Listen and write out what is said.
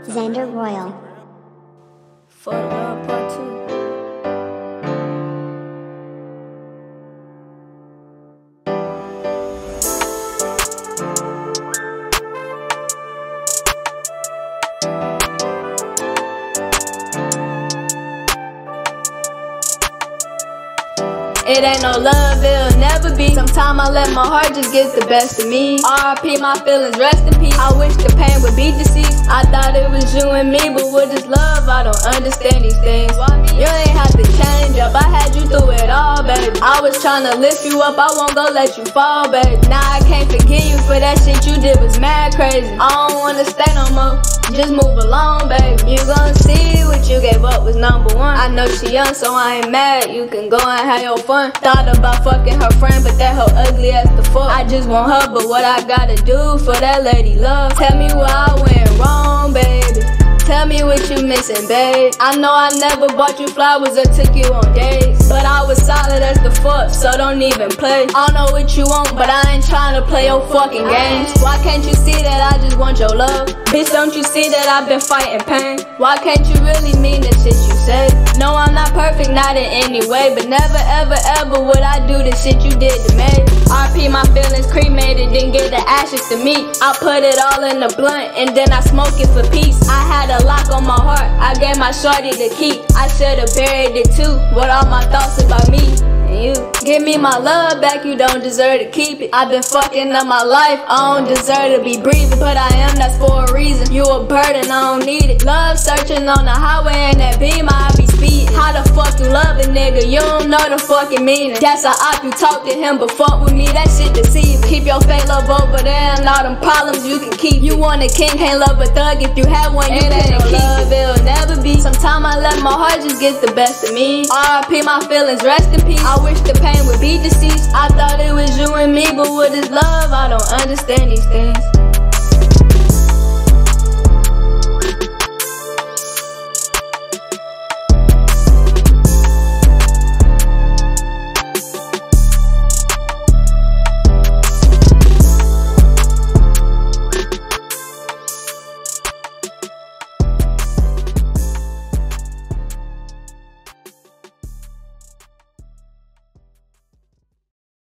Xander Royal. For love part 2. It ain't no love, it'll never be. Sometimes I let my heart just get the best of me. R.I.P. my feelings, rest in peace. I wish the pain would be deceased. I thought it was you and me, but with this love, I don't understand these things. You ain't have to change up, I had you through it all, baby. I was tryna lift you up, I won't go let you fall, baby. Now I can't forgive you for that shit you did was mad crazy. I don't wanna stay no more, just move along, baby. You gon' see what you gave up was number one. I know she young, so I ain't mad, you can go and have your fun. Thought about fucking her friend, but that hoe ugly as the fuck. I just want her, but what I gotta do for that lady love? Tell me where I went wrong, baby. Tell me what you missing, babe. I know I never bought you flowers or took you on dates, but I was solid as the fuck, so don't even play. I don't know what you want, but I ain't tryna play your fucking games. Why can't you see that I just want your love? Bitch, don't you see that I've been fighting pain? Why can't you really mean the shit you say? No, I'm not perfect, not in any way, but never ever ever would I do the shit you did to me. R.P. my feelings cremated, didn't get the ashes to me. I put it all in the blunt and then I smoke it for peace. I had a lock on my heart, I gave my shorty to keep. I should've buried it too, with all my thoughts about me and you. Give me my love back, you don't deserve to keep it. I've been fucking up my life, I don't deserve to be breathing, but I am, that's for a reason. You a burden, I don't need it. Love searching on the highway in that beam, I be speeding. How the fuck you love a nigga, you don't know the fucking meaning. That's a op, you talk to him, but fuck with me, that shit deceiving. Keep your fake love over there and all them problems you can keep. You want a king, can't love a thug, if you have one you couldn't keep. Love, it'll never be. Sometimes I let my heart just get the best of me. R.I.P. my feelings, rest in peace. I wish the pain would be deceased. I thought it was you and me, but with this love, I don't understand these things.